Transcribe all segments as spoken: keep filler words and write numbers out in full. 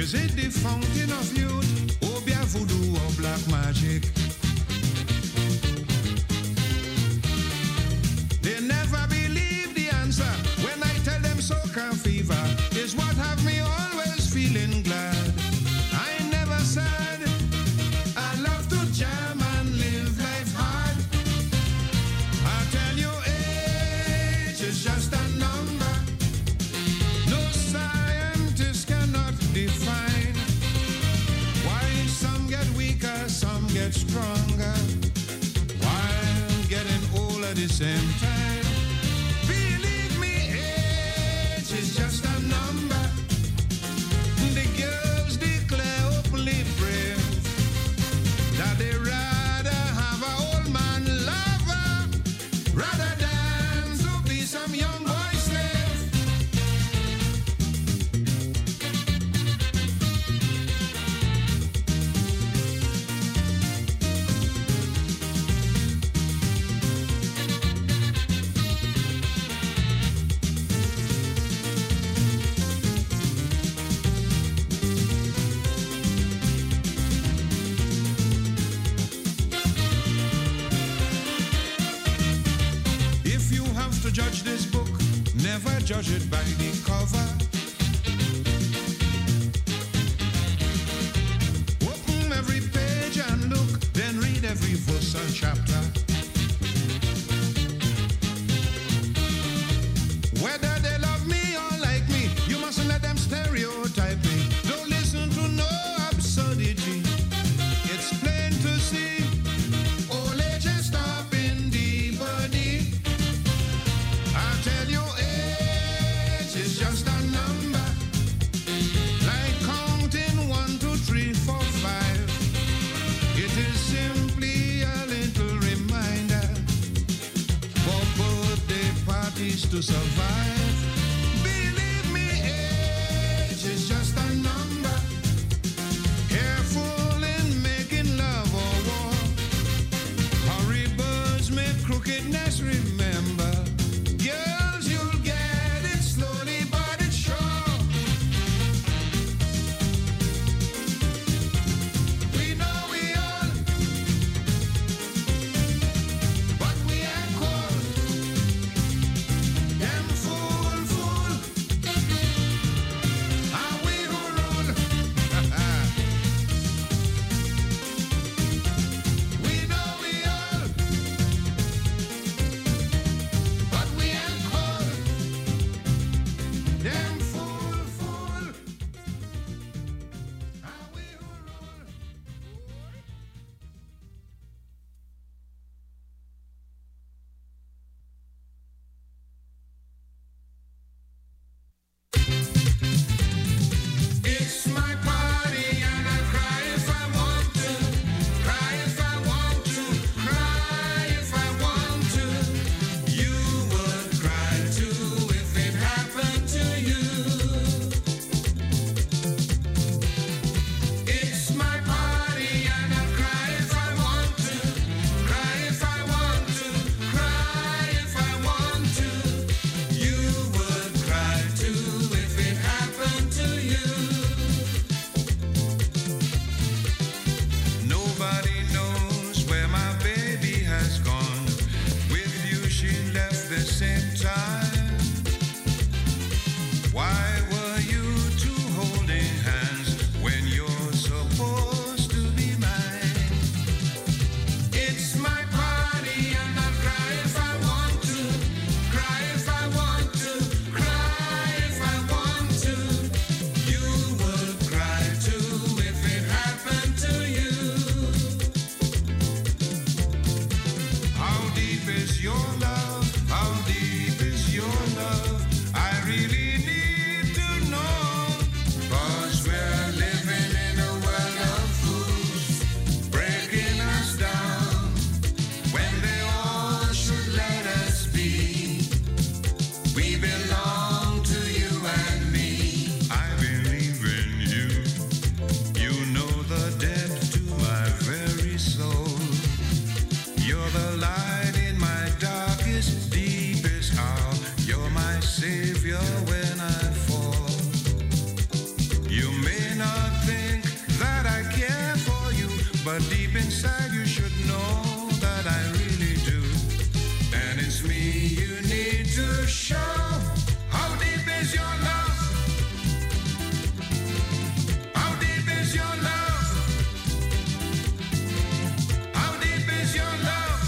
Is it the fountain of youth? Or be a voodoo or black magic? They never believe the answer when I tell them soca fever is what have me always feeling glad. I never said I love to jam and live life hard. I tell you, age is just a number. No scientist cannot define why some get weaker, some get stronger, while getting old at the same time. Believe me, age is just a number. The girls declare openly brave that they rather have an old man lover rather than to be some young boy slave. If you have to judge this book, never judge it by the cover. Open every page and look, then read every verse and chapter. Whether they love me or like me, you mustn't let them stereotype me. Don't listen to no absurdity. It's plain to see, old age is stopping the body. I tell you, age is just a number. Like counting one, two, three, four, five. It is simply a little reminder for birthday parties to survive. Believe me, age is just a number. Careful in making love or war. Hurry birds make crookedness remember. Girls, you'll get it slowly, but it's sure. We know we all, but we ain't cold. Them fool, fool. Are we who rule? We know we all, but we ain't cold. Them fool, fool. Are we who rule? It's my party and I cry if I want to, cry if I want to, cry if I want to. You would cry too if it happened to you. It's my party and I cry if I want to, cry if I want to, cry if I want to. You would cry too if it happened to you. Nobody knows where my baby has gone. With you she left the same time. Why were you two holding hands when you're supposed to be mine? It's my party and I cry if I want to, cry if I want to, cry if I want to. You would cry too if it happened to you. How deep is your love? How deep but deep inside you should know that I really do. And it's me you need to show. How deep is your love? How deep is your love? How deep is your love?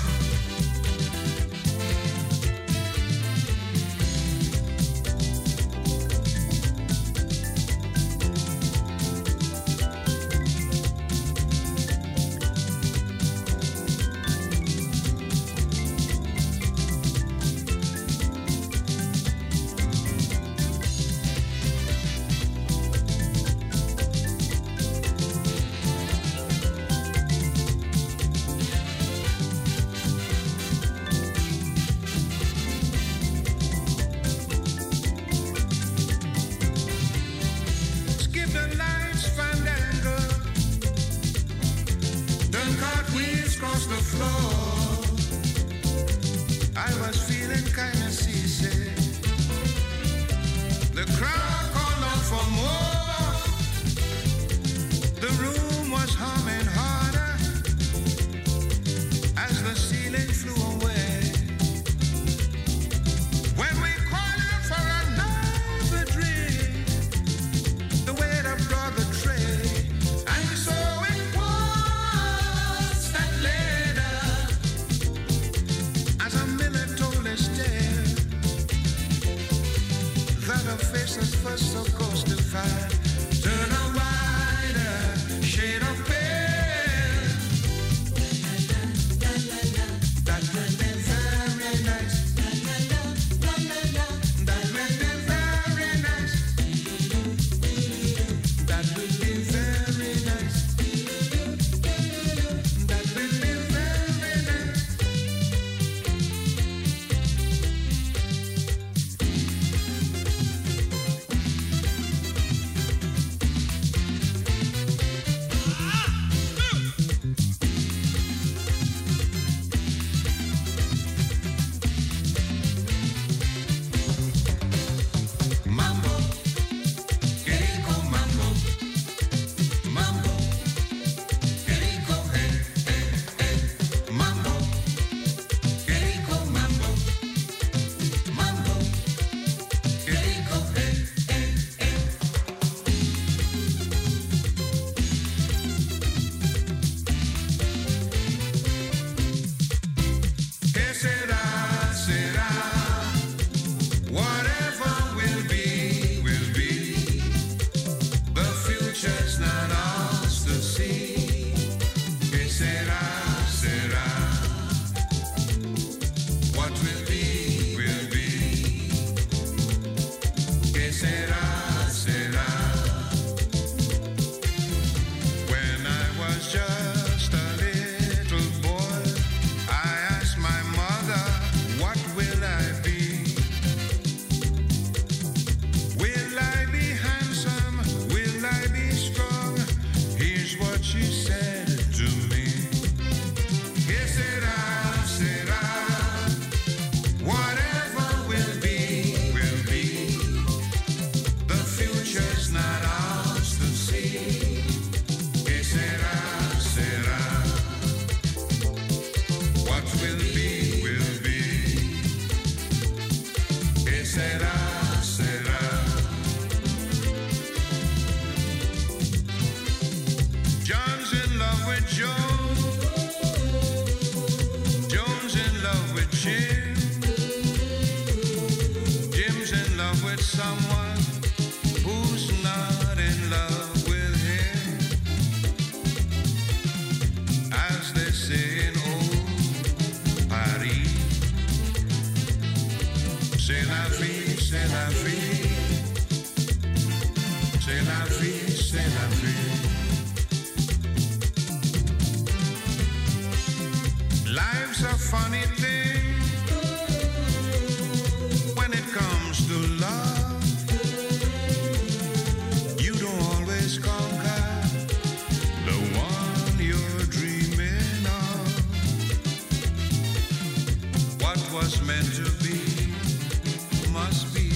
Life's a funny thing when it comes to love. You don't always conquer the one you're dreaming of. What was meant to be must be.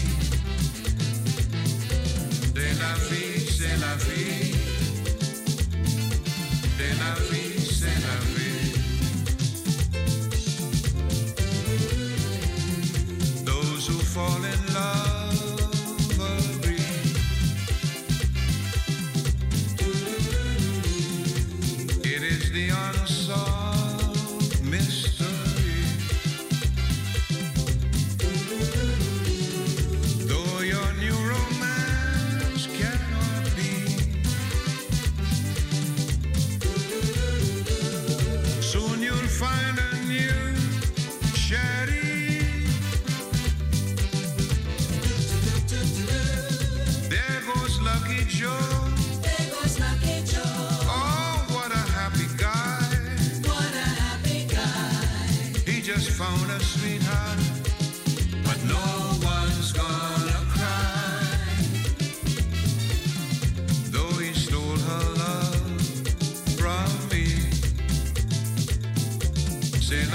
C'est la vie, c'est la vie. C'est la vie.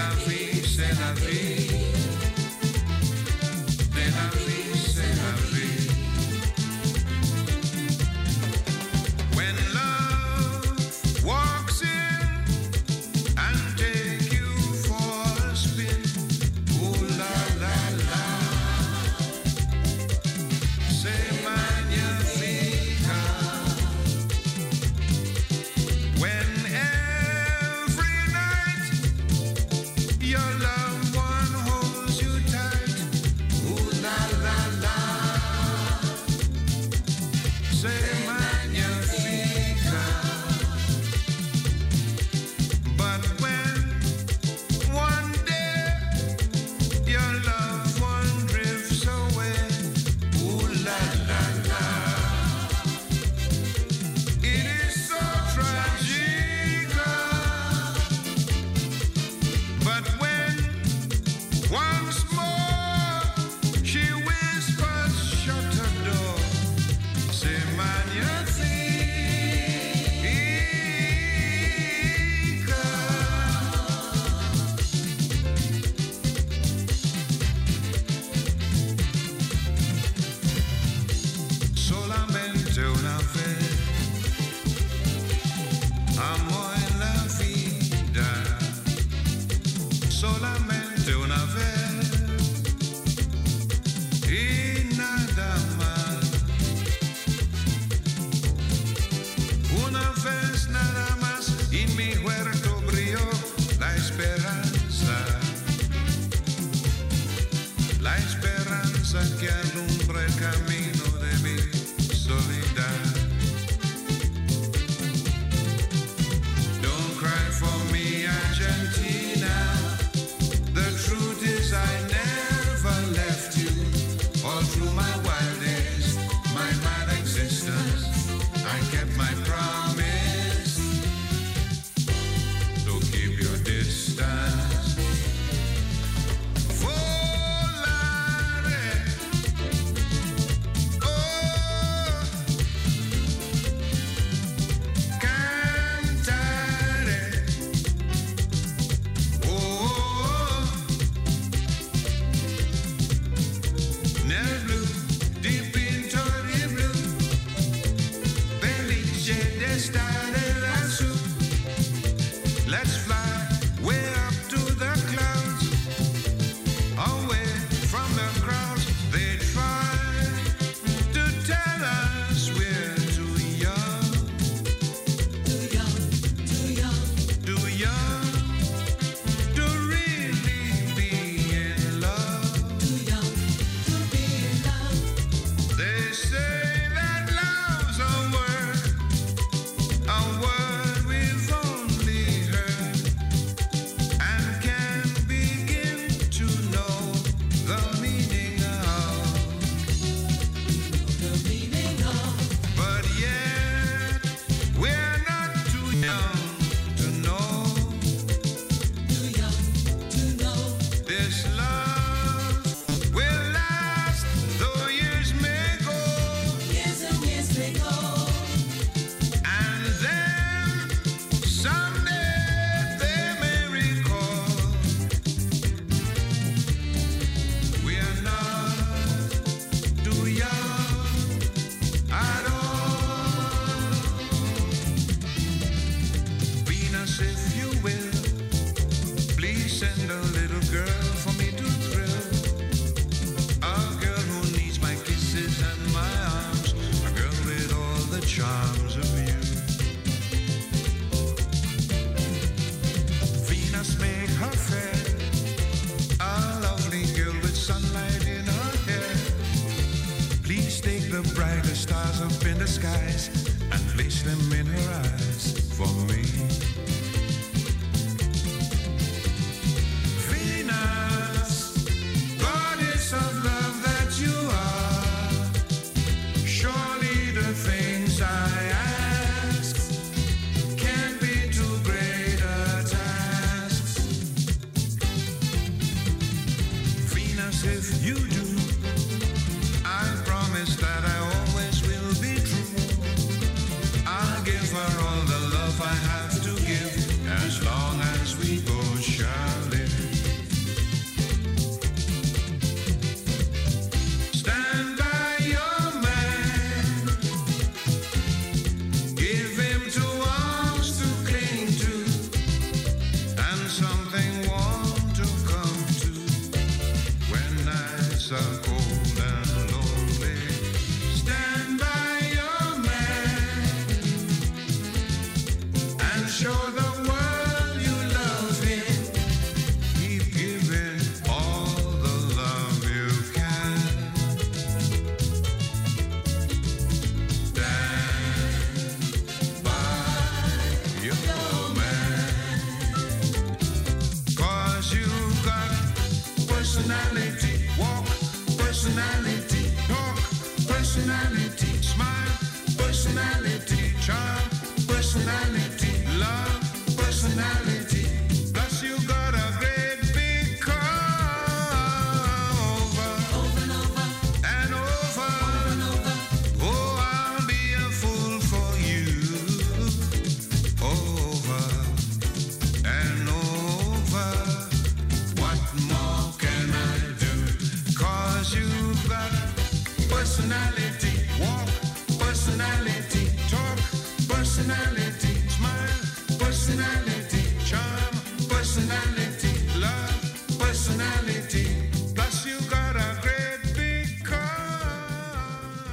la vie, c'est la vie. C'est la vie, c'est la vie. When love walks in and take you for a spin, ooh la la la, c'est magnifique. When every night your loved one holds you tight, ooh la la la, c'est magnifique. But when one day your loved one drifts away, ooh la la la, it is so tragic. But when once more she whispers, shut her door, c'est magnifique. Solamente una vez amo en la vida, solamente una vez y nada más. Una vez nada más y mi huerto brilló la esperanza, la esperanza que alumbra el camino de mi soledad. Don't cry for me, Argentina. The truth is I never left you. All through my wild days, my mad existence, I kept my promise. So keep your distance. Volare. Oh, cantare. Oh, nel blu, dipinto di blu, felice d'estare lassù. Let's fly way up to the clouds, away from the crowds. They try to tell us we're too young, too young, too young, too young to really be in love, too young to be in love. They say that love's a word, a word we've only heard, and can begin to know the meaning of, the meaning of. But yet we're not too young to know, too young to know this love will last though years may go, years and years may go, and then someday they may recall we are not too young at all. Venus, if you will, please send a little girl for me to thrill. A girl who needs my kisses and my arms, a girl with all the charms of you. Venus, make her fair, a lovely girl with sunlight in her hair. Please take the brighter stars up in the skies and place them in her eyes for me. Venus, goddess of love that you are, surely the things I ask can't be too great a task. Venus, if you do, I promise that I always will be true. I'll give her all show the world you love him. Keep giving all the love you can. Stand by your man. 'Cause you got personality, walk, personality, talk, personality, smile, personality, charm, personality, love, personality. Plus you got a great big car over, over and over, and over, over and over. Oh, I'll be a fool for you, over and over. What more can I do? 'Cause you've got personality, walk, personality, talk, personality, smile, personality, charm, personality, love, personality. Plus you got a great big car.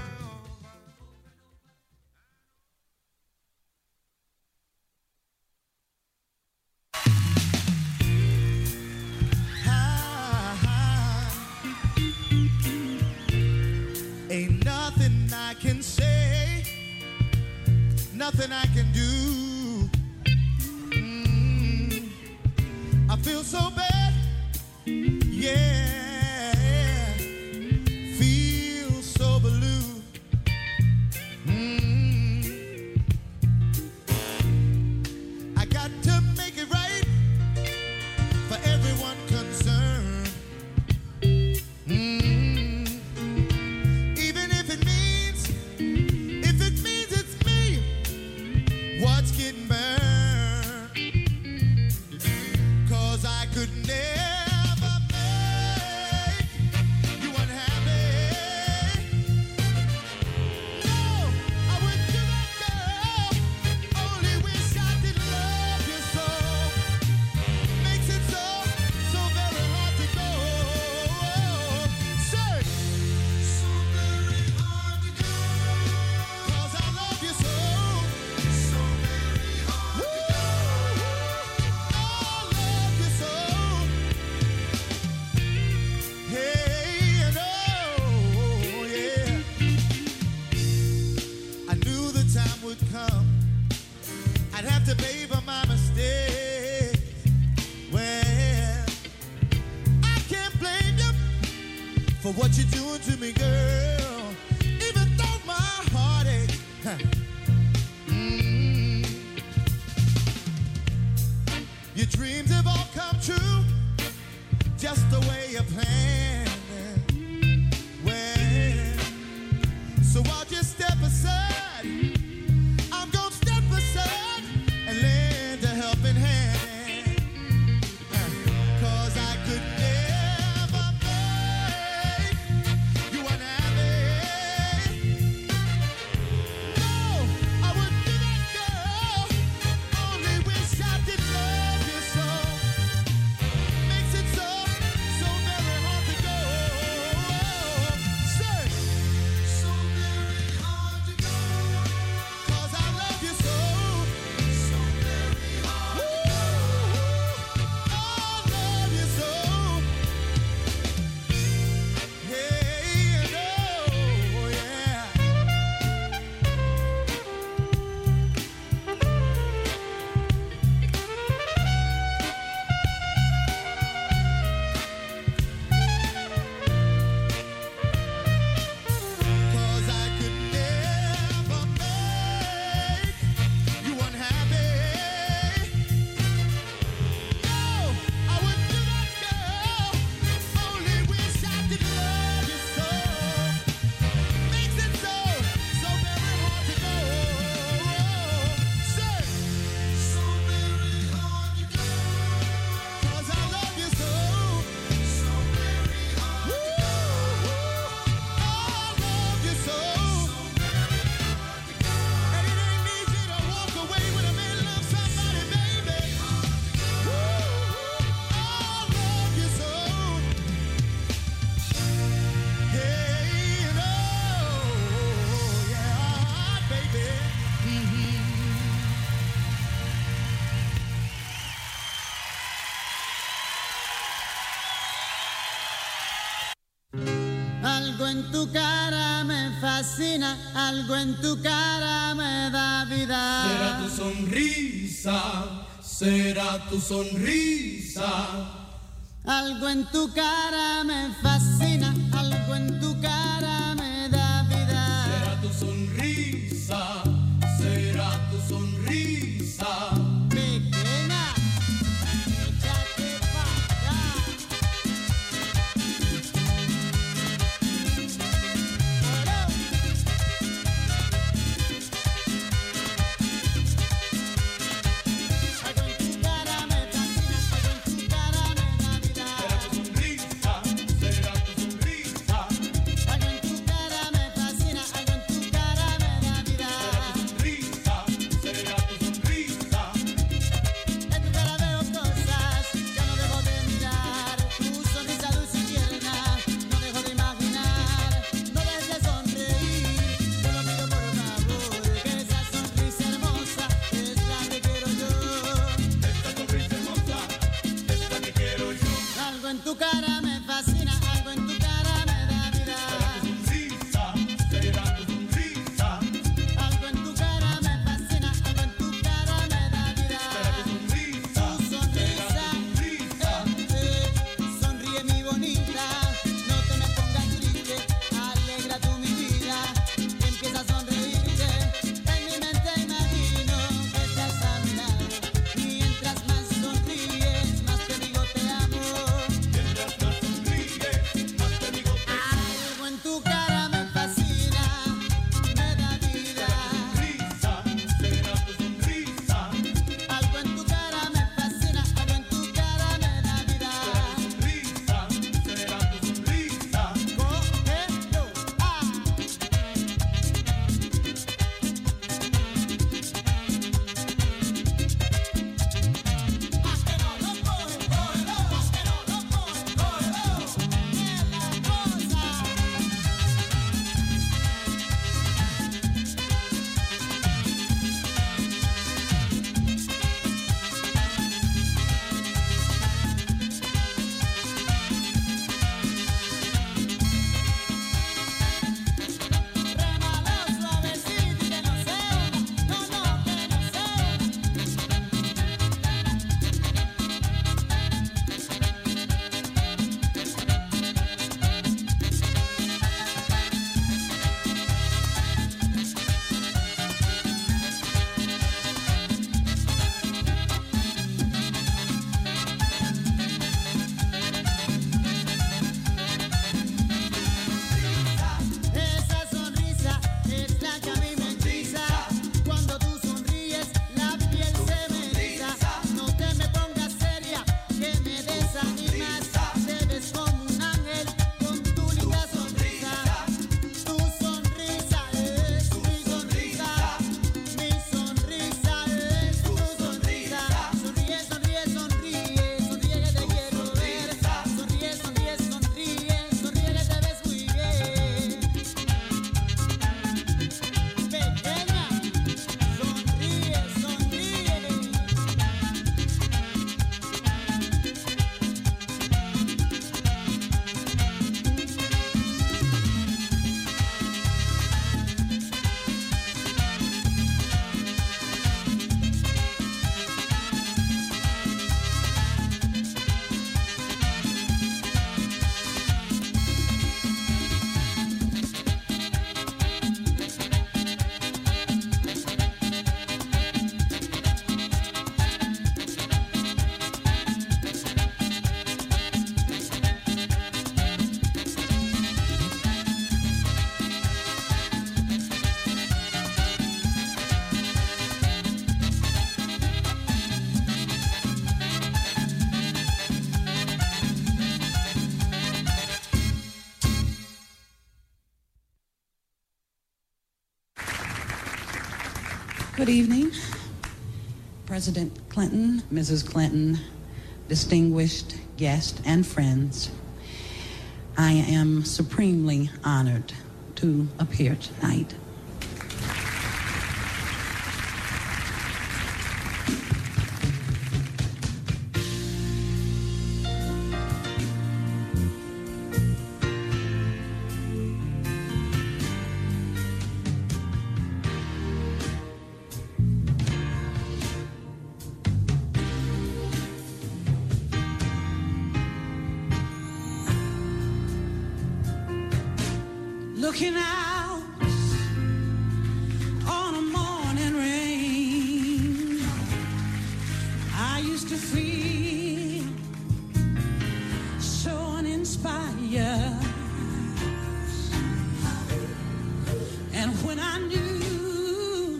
Ain't nothing I can say, nothing I can do. Mm, I feel so bad, yeah, feel so blue. Mm, I got to make it right for everyone concerned. Mm, even if it means, if it means it's me, what's getting burned? 'Cause I could never make you unhappy. No, I wouldn't do that, girl. Only wish I did love you so. Makes it so, so very hard to go. Say, so very hard to go. 'Cause I love you so. So very hard to go. I love you so. Hey, and oh, yeah. I knew the time would come. I'd have to pay for my mistakes. Well, I can't blame you for what you're doing to me, girl. Even though my heart aches. Huh. Mm. Your dreams have all come true, just the way you planned it. Well, so I'll just step aside. I'm gonna step aside and lend a helping hand. 'Cause I could never make you unhappy. No, I wouldn't do that, girl. Only wish I did love you so. Makes it so, so very hard to go. Say, so very hard to go. en tu cara me fascina, algo en tu cara me da vida. Será tu sonrisa, será tu sonrisa. Algo en tu cara me fascina, algo en tu cara me da vida. Será tu sonrisa, será tu sonrisa. Pequeña, échate pa' acá. Algo en tu cara me fascina, algo en tu cara me da vida. Será tu sonrisa, será tu sonrisa. Algo en tu cara me fascina, algo en tu cara me da vida. Será tu sonrisa, será tu sonrisa. En tu cara veo cosas, ya no dejo de mirar. Tu sonrisa dulce y tierna, no dejo de imaginar. No dejes de sonreír, te lo pido por favor. Que esa sonrisa hermosa es la que quiero yo. Esta sonrisa hermosa es la que quiero yo. Algo en tu cara me fascina, algo en tu cara me da vida. Sonrisa, será tu sonrisa. Algo en tu cara me fascina, algo en tu cara me da vida. Sonrisa, Tu sonrisa, eh, eh, sonríe mi bonita, no te me pongas triste, alegra tú mi vida, empieza a sonreírte, en mi mente imagino que estás a mi lado, mientras más sonríes, más te digo te amo. Mientras más sonríes, más te digo te amo. Algo en tu cara me fascina, me da vida. Sonrisa, será tu sonrisa. Algo en tu cara me fascina, algo en tu cara me da vida. Sonrisa, será tu sonrisa. Cógelo, ah. Remalo suavecito y que no se hunda, no, no, que no se hunda. Esa sonrisa es la que a mí me hechiza. Cuando tú sonríes, la piel se me eriza. No te me pongas seria, que me desanimas. Te ves como un ángel con tu linda sonrisa. Tu sonrisa es mi sonrisa. Mi sonrisa es tu sonrisa. Sonríe, sonríe, sonríe. Sonríe que te quiero ver. Sonríe, sonríe, sonríe. Sonríe que te ves muy bien. Pequeña, sonríe, sonríe. Good evening, President Clinton, Missus Clinton, distinguished guests and friends. I am supremely honored to appear tonight. looking out on a morning rain. I used to feel so uninspired, and when I knew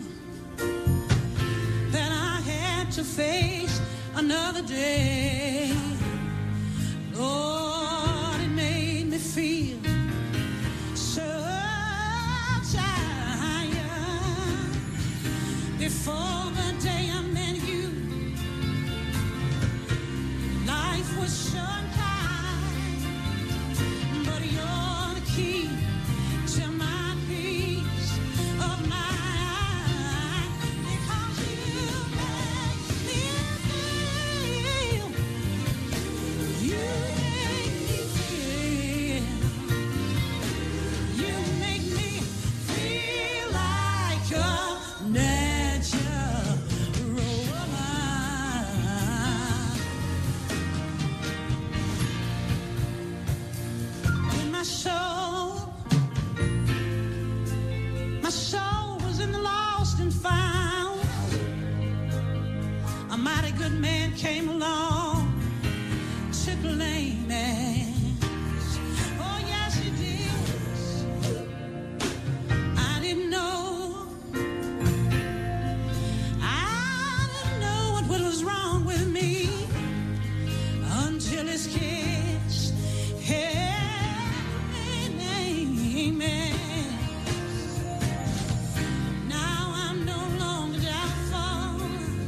that I had to face another day, Lord, it made me feel so tired. Before the day I met you, life was so unkind, but you're the key to my peace of mind, because you make me feel, you make me feel, you make me feel like a natural woman. In my soul, my soul was in the lost and found. A mighty good man came along to blame us. Oh yes, he did. I didn't know, I didn't know what, what was wrong with me until his kiss held me. Now I'm no longer doubtful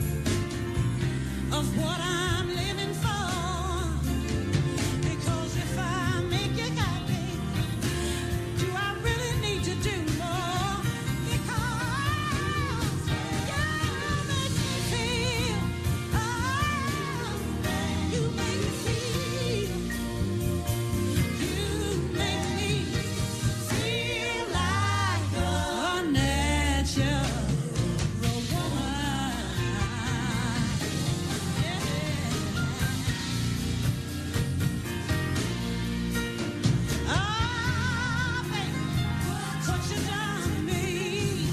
of what I'm living for, because if I make you happy, do I really need to do more? Because you make me feel, oh, you make me feel, you make me feel like a natural woman. Ah, baby, what you done to me?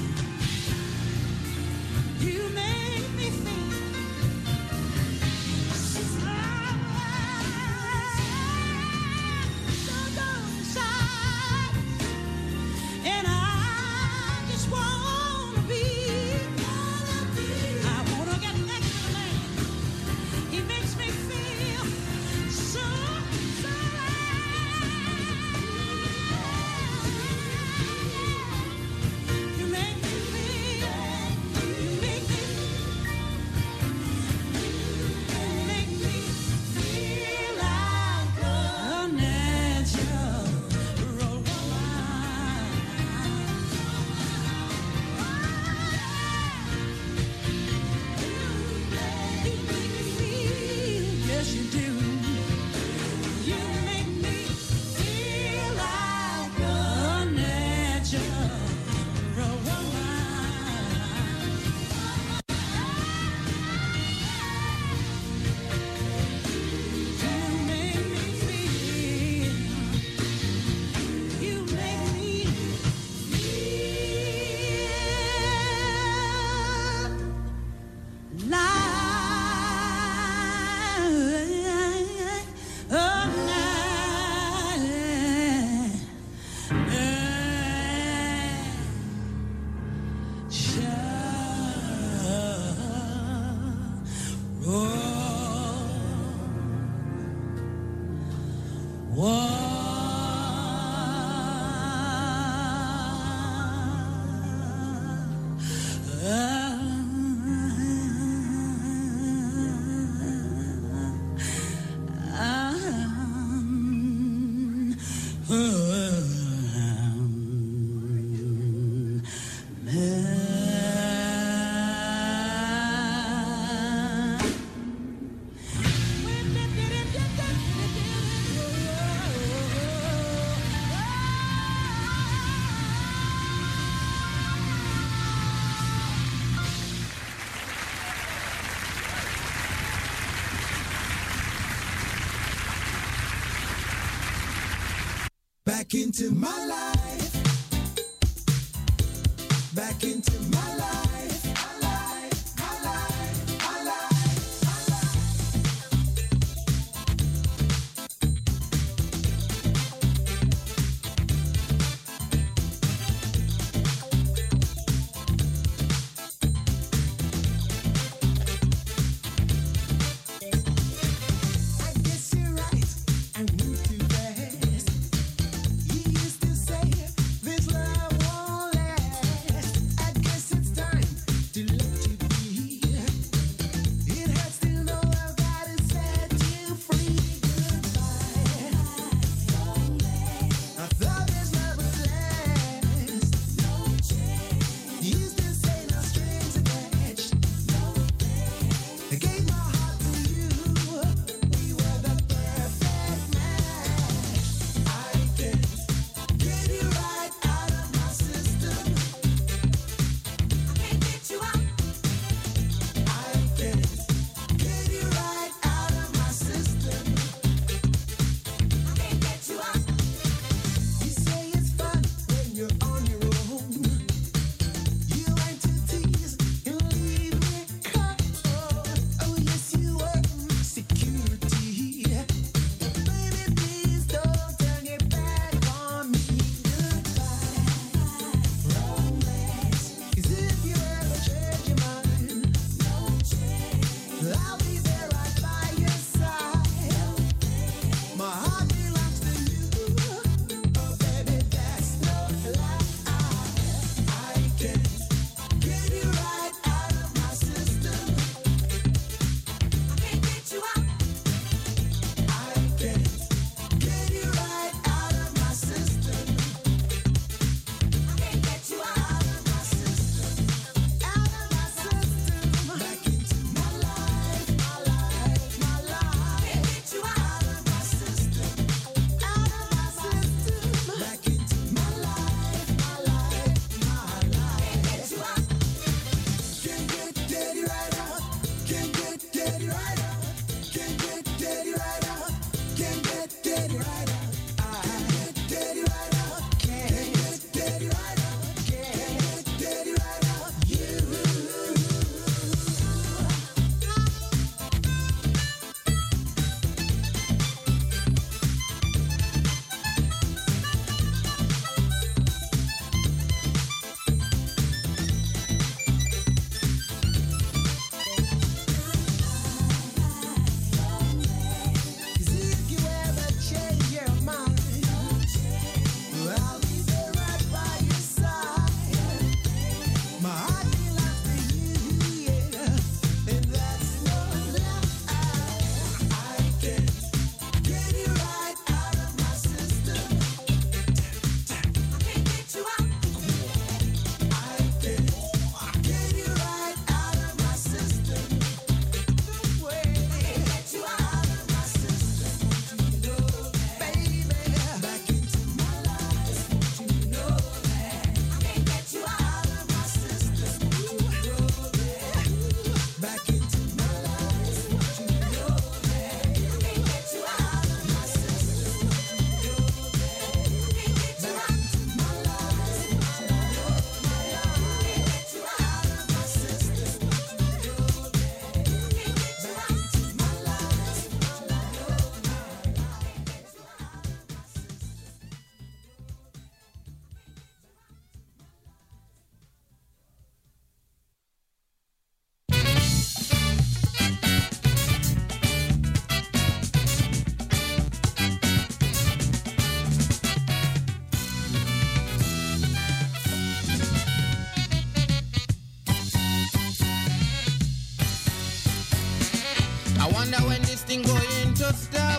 You make me feel so good inside, and I just wanna be, I wanna get next to the man. He makes me feel so, so you make me feel, you make me, you make me feel like a natural woman. You make me feel, yes you do. You make me feel like a natural woman. You make me feel, you make me feel like Back into my life. wonder when this thing going to stop.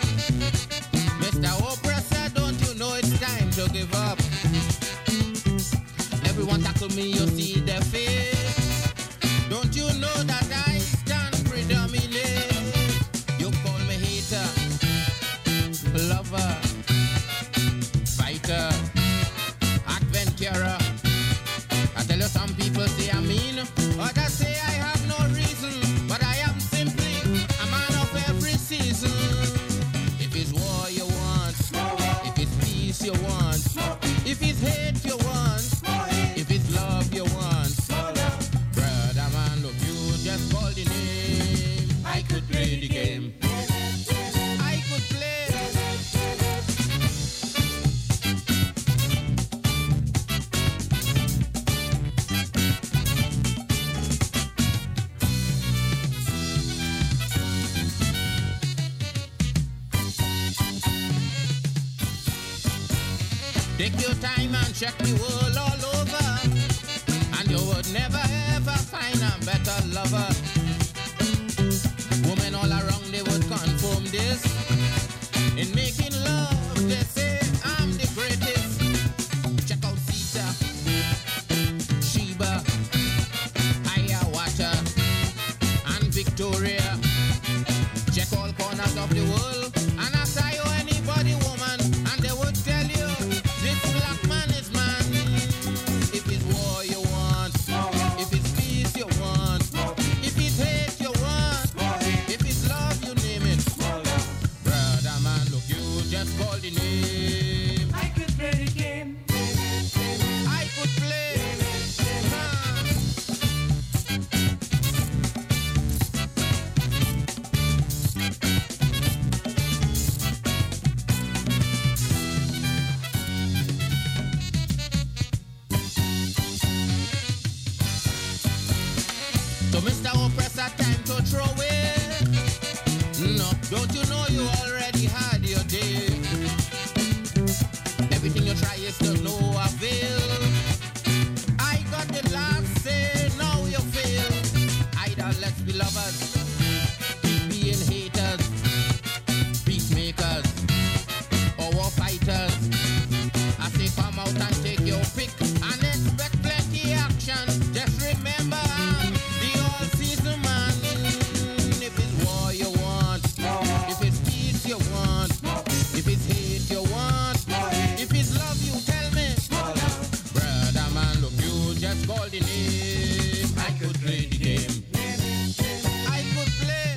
Mister Oprah said, don't you know it's time to give up? Everyone tackle me, you see their face. Don't you know that I stand predominant? You call me hater, lover, fighter, adventurer. I tell you, some people say I'm mean, others say I have no reason, but I am simply a man of every season. If it's war, call the name. I could play the game. I could play. Take your time and check the world all over, and you would never ever find a better lover. Women all around, they would confirm this. In making love, they say I'm the greatest. Check out Sita, Sheba, Hiawatha, and Victoria. Check all corners of the world, and ask you anybody woman, and they would tell you this black man is man. If it's war you want, if it's peace you want, if it's hate you want, if it's love you name it. Brother man, look, you just call the name. I could play the game. I could play. So Mister Oppressor, time to throw away. No, don't you know you already had your day? Everything you try is to no avail. I got the last say, now you fail. Either let's be lovers, being haters, peacemakers, or war fighters. I say come out and take your pick and expect plenty action. Just remember I'm the all-season man. If it's war you want, if it's peace you want, if it's hate you want, if it's love you tell me. Brother man, look, you just call the name. I could play the game. I could play.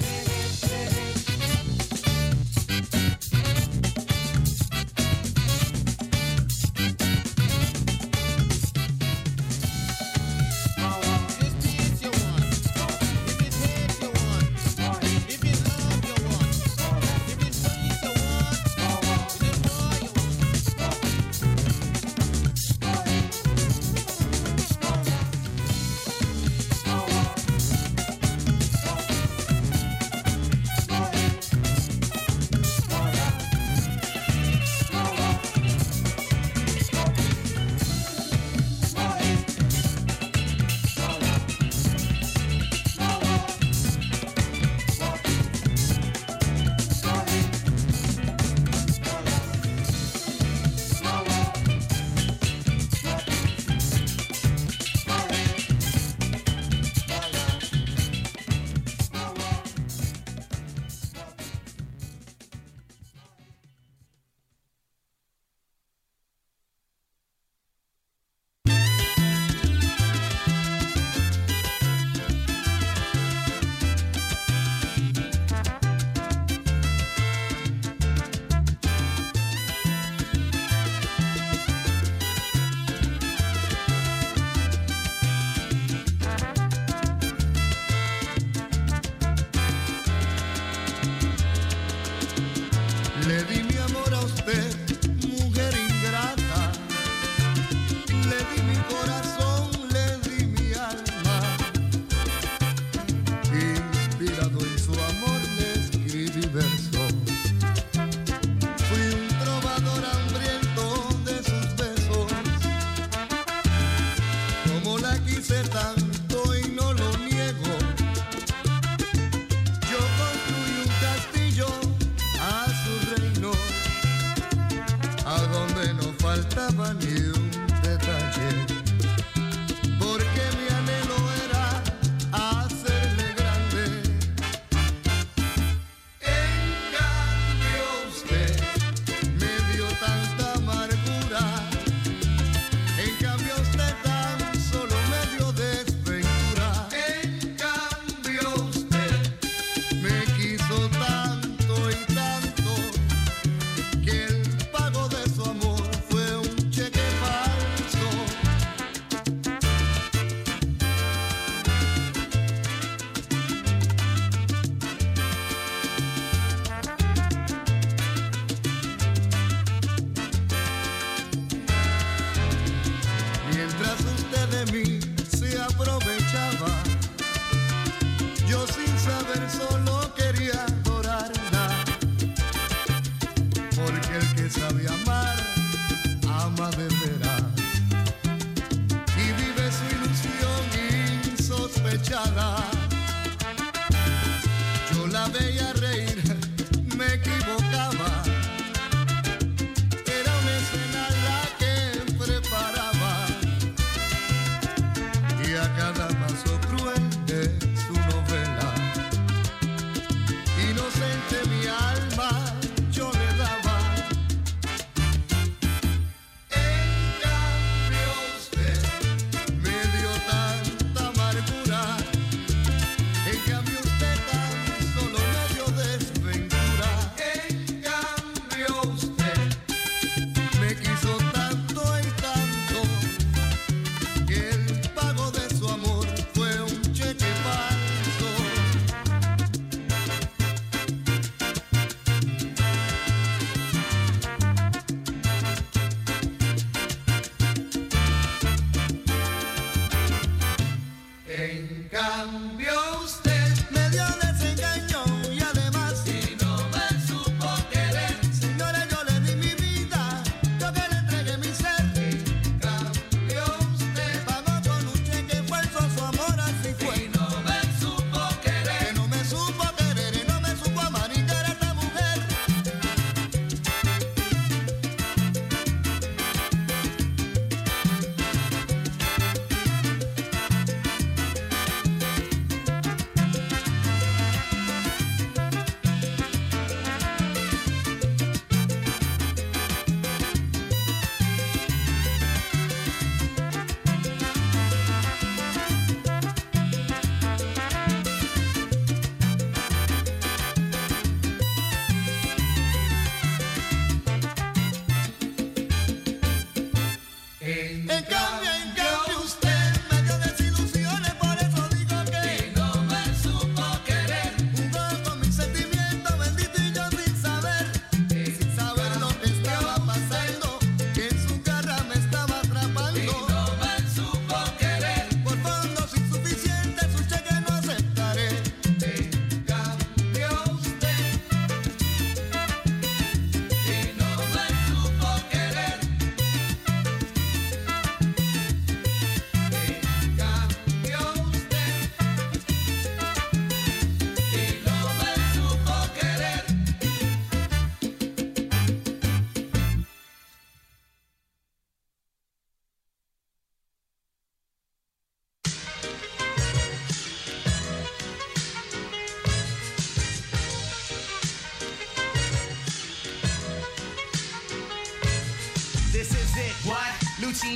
If it's peace you want, if it's hate you want, if it's love you want, if it's peace you want, if it's war you want. Le di mi amor a usted, mujer ingrata. Le di mi corazón, le di mi alma. Inspirado en su amor le escribí versos. Fui un trovador hambriento de sus besos. Como la quise tanto y no lo niego. Yo construí un castillo a su reino, a donde no faltaba ni un detalle, porque mi anhelo era hacerle grande. En cambio usted me dio tanta amargura, en cambio usted tan solo me dio desventura. En cambio usted me quiso tanto y tanto que el pago de su amor fue un cheque falso.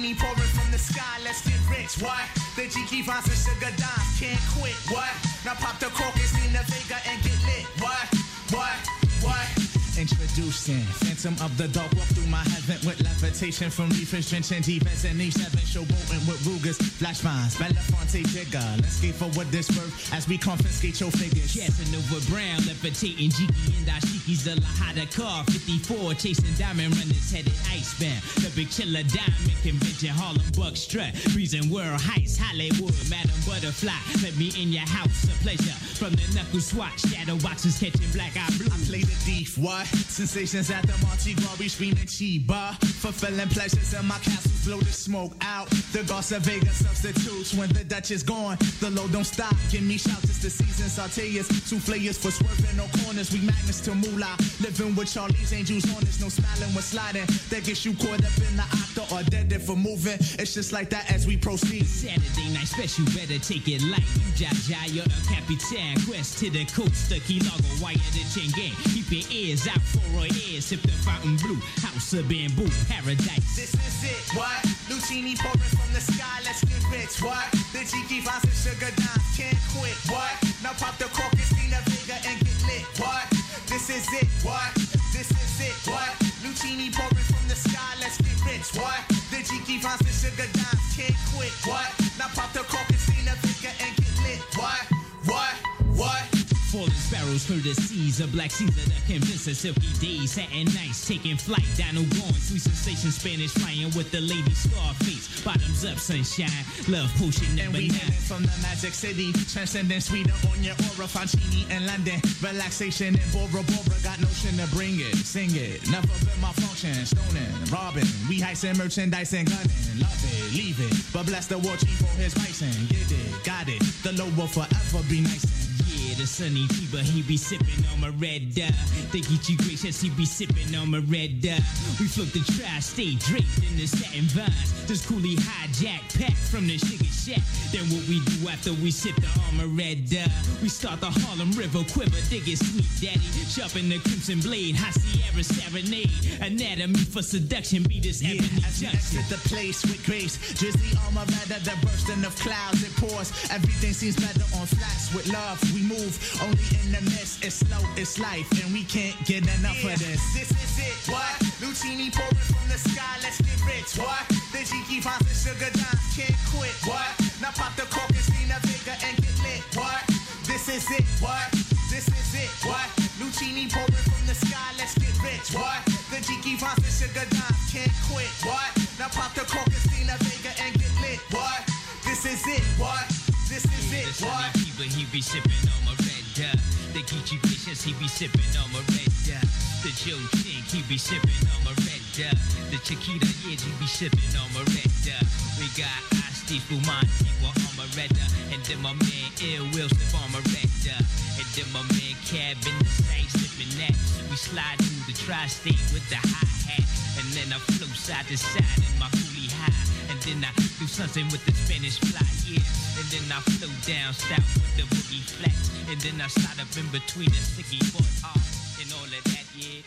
Lucini pouring from the sky, let's get rich, what? The Jiki Vines and Sugar Dimes, can't quit, what? Now pop the crocus, Nina Vega and get lit, what? What? What? Introducing Phantom of the Dark, walk through my heaven with levitation from reefers, drenching deep as an E seven, showboating with Rugers, flash vines, Belafonte Jigger. Let's skate for what this worth as we confiscate your figures. Casanova Brown, levitating Jiki and Dashiki's the Lahada car, fifty-four, chasing diamond runners headed icebound. The Big Chiller Diamond Convention, Harlem Buck Strut, Reason World Heights, Hollywood, Madam Butterfly. Let me in your house, a pleasure. From the knuckle swatch, shadow boxes catching black eye blue. I play the thief, what? Sensations at the Mardi Gras, we screaming Chiba. Fulfilling pleasures in my castles, blow the smoke out. The Garza Vega substitutes when the Dutch is gone. The low don't stop, give me shouts, it's the season. Sauteas, souffleurs for swerving no corners. We magnets to moolah, living with Charlie's angels on us. No smiling when sliding, that gets you caught up in the octa or dead for moving. It's just like that as we proceed. Saturday night special, better take it light. You Jaja, you're a Capitan. Quest to the coast, the Key Largo, wire the chain gang. Keep your ears out for our ears. Sip the fountain blue, house of bamboo, paradise. This is it, what? Lucini pouring from the sky, let's get rich, what? The Jiki Vines and Sugar Dimes, can't quit, what? Now pop the crocus, Nina Vega and get lit, what? This is it, what? This is it, what? Lucini pouring from the sky, let's get rich, what? The Jiki Vines and Sugar Dimes, can't quit, what? Now pop the crocus, Nina Vega and get lit, what? What? What? Falling sparrows through the seas, a black Caesar that convince us silky days, satin nights, taking flight, dino going, sweet sensation, Spanish flying with the lady Scarface, bottoms up, sunshine, love potion number and we nine. From the Magic City, transcending sweeter on your aura, Fancini in London, relaxation in Bora Bora, got notion to bring it, sing it, never been my function, stoning, robbing, we heisting merchandise and gunning, love it, leave it, but bless the war chief for his bison, get it, got it, the low will forever be nice. Yeah, the sunny fever, he be sipping on my red dye. Think he too gracious, he be sipping on my red dye. We float the tri-state draped in the satin vines. Just coolly hijack pack from the sugar shack. Then what we do after we sip the armor red dye? We start the Harlem River quiver, dig it sweet daddy. Sharpen the crimson blade, high Sierra serenade. Anatomy for seduction, be this yeah, ebony as we exit the place with grace. Drizzly armor redder, the bursting of clouds, it pours. Everything seems better on flats with love. We move only in the mist. It's slow, it's life, and we can't get enough yeah, of this. This is it, what? Lucini pouring from the sky, let's get rich, what? The Jiki Vines and Sugar Dimes, can't quit, what? Now pop the crocus, Nina Vega and get lit, what? This is it, what? This is it, what? Lucini pouring from the sky, let's get rich, what? The Jiki Vines and Sugar Dimes, can't quit, what? Now pop the crocus, Nina Vega and get lit, what? This is it, what? This is yeah, it, what? Fever, he be sipping on my red dye. The Geechee Vicious, he be sipping on my red dye. The Joe Chink, he be sipping on my red dye. The Chiquita Edge, he be sipping on my red dye. We got Asti Fumanti on my red dye. And then my man Ill Will slip on my red dye. And then my man Cab in the same sipping that. We slide through the tri-state with the hi-hat. And then I flow side to side in my coolie high. And then I do something with the Spanish fly, yeah. And then I flow down south with the boogie flats. And then I slide up in between the sticky board off and all of that, yeah.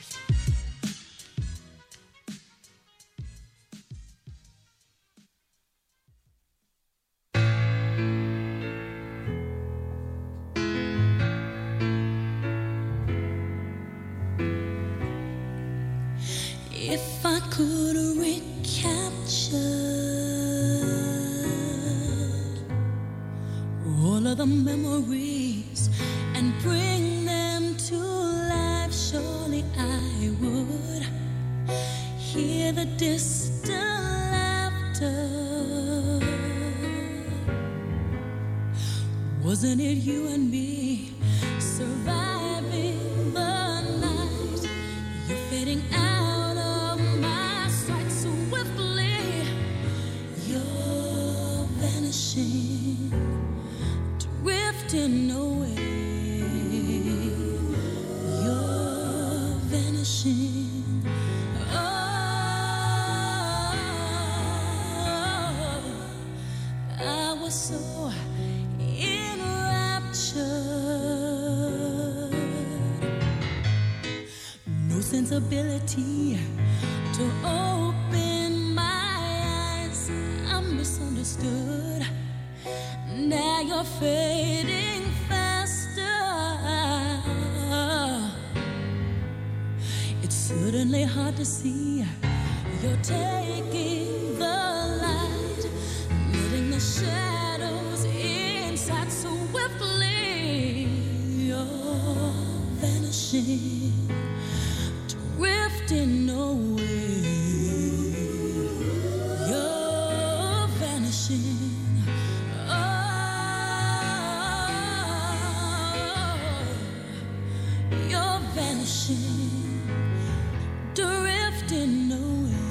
If I could recapture all of the memories and bring them to life, surely I would hear the distant laughter. Wasn't it you and me surviving the night? You're fading out of my sight so swiftly. You're vanishing, drifting away. You're vanishing. Oh, I was so enraptured. No sensibility to open my eyes understood. Now you're fading faster. It's certainly hard to see. You're taking the light, letting the shadows inside swiftly. You're vanishing, drifting away. You're vanishing. Oh, you're vanishing, drifting away.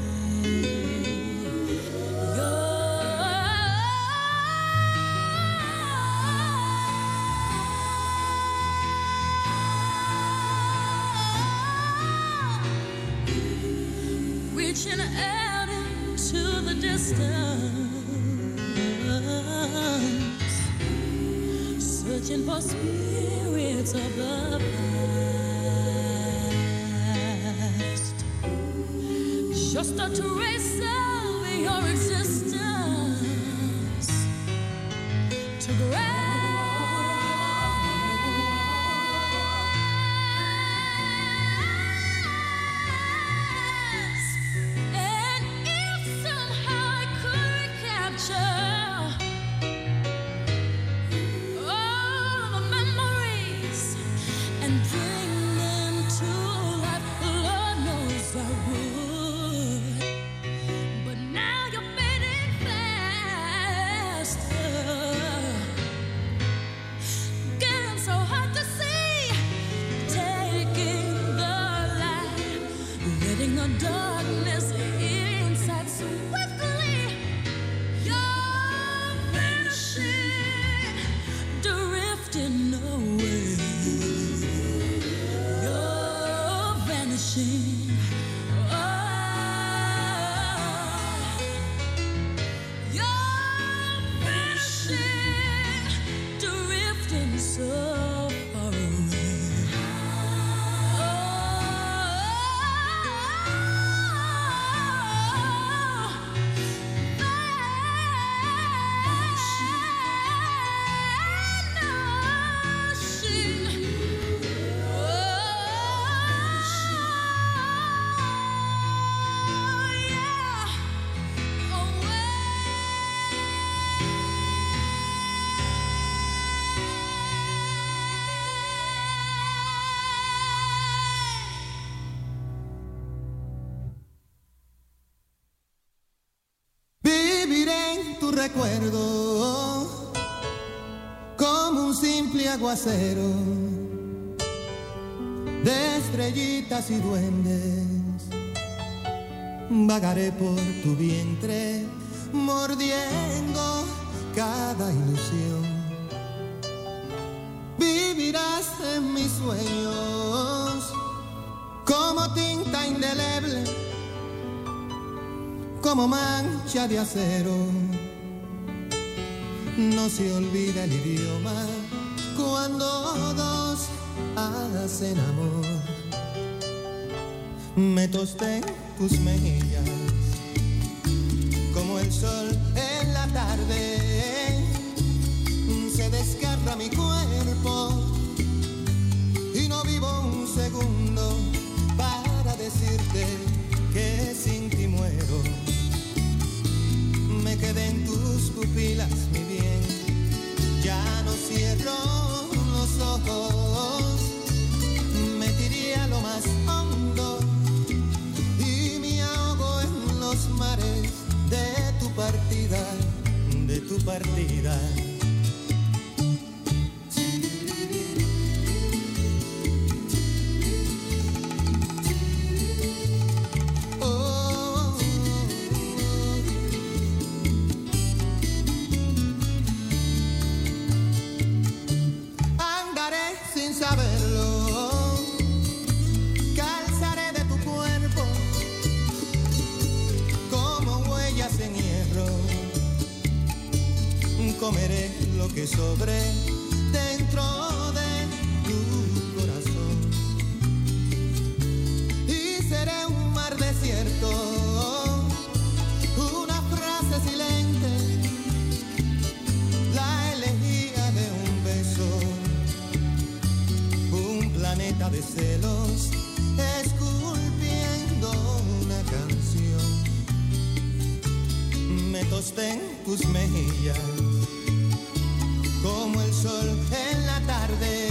Reaching out into the distance, searching for spirits of the past. Just a trace of your existence to grasp. Darkness inside swiftly. You're vanishing, drifting away. You're vanishing. Oh, you're vanishing, drifting so far away. Recuerdo como un simple aguacero de estrellitas y duendes. Vagaré por tu vientre mordiendo cada ilusión. Vivirás en mis sueños como tinta indeleble, como mancha de acero. No se olvida el idioma cuando dos hacen amor. Me tosté en tus mejillas como el sol en la tarde. Se desgarra mi cuerpo y no vivo un segundo para decirte que sin ti muero. Me quedé en tus pupilas, mi bien, ya no cierro los ojos. Me tiré a lo más hondo y me ahogo en los mares de tu partida, de tu partida. Comeré lo que sobre dentro de tu corazón y seré un mar desierto, una frase silente planeta de celos, esculpiendo una canción. Me tosté en tus mejillas, como el sol en la tarde,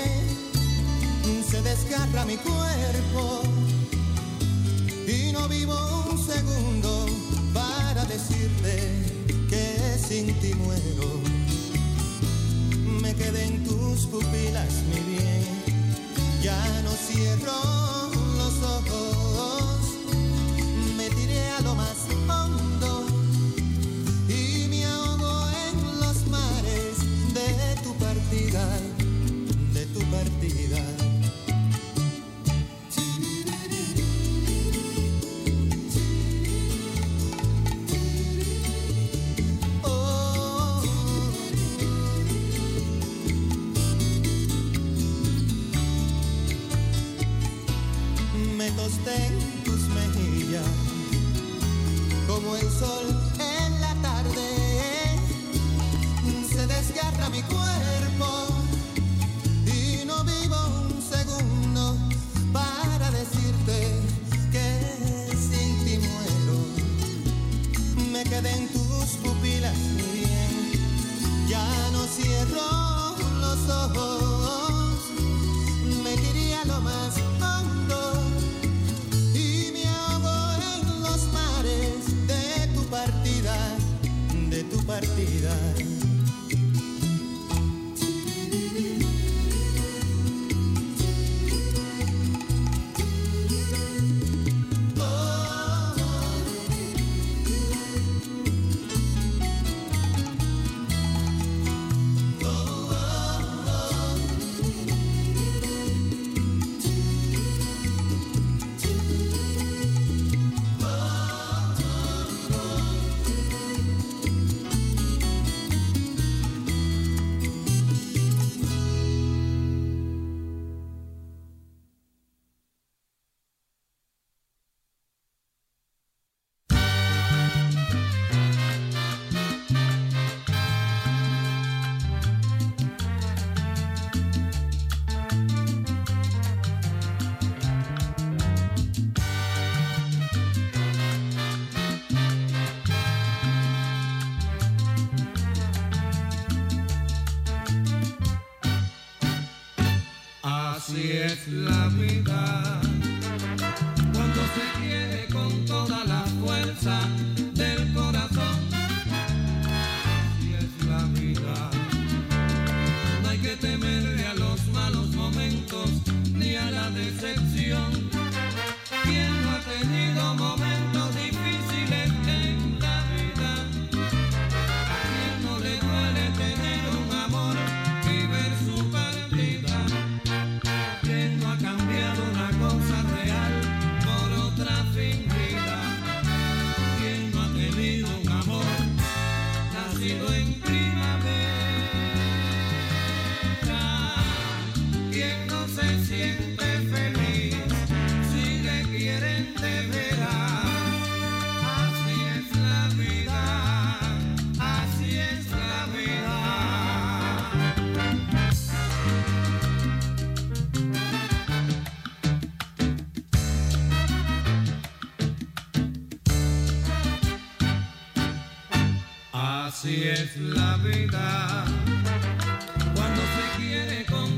se desgarra mi cuerpo y no vivo un segundo para decirte que sin ti muero. Me quedé en tus pupilas, mi bien, ya no cierro los ojos, me tiré a lo más hondo y me ahogo en los mares de tu partida, de tu partida. Me tosté en tus mejillas, como el sol en la tarde, se desgarra mi cuerpo y no vivo un segundo para decirte que sin ti muero. Me quedé en tus pupilas, mi bien, ya no cierro los ojos, me tiré a lo más hondo y me ahogo en los mares de tu partida, de tu partida. Así es la vida, cuando se quiere con toda la fuerza del corazón. Así es la vida, no hay que temerle a los malos momentos ni a la decepción. ¿Quién no ha tenido momentos difíciles en la vida? ¿A quién no le duele tener un amor y ver su partida? ¿Quién no ha cambiado una cosa real por otra fingida? ¿Quién no ha tenido un amor nacido en primavera? ¿Quién no se siente feliz si le quieren de veras? Así es la vida, así es la vida. Así es la vida, cuando se quiere con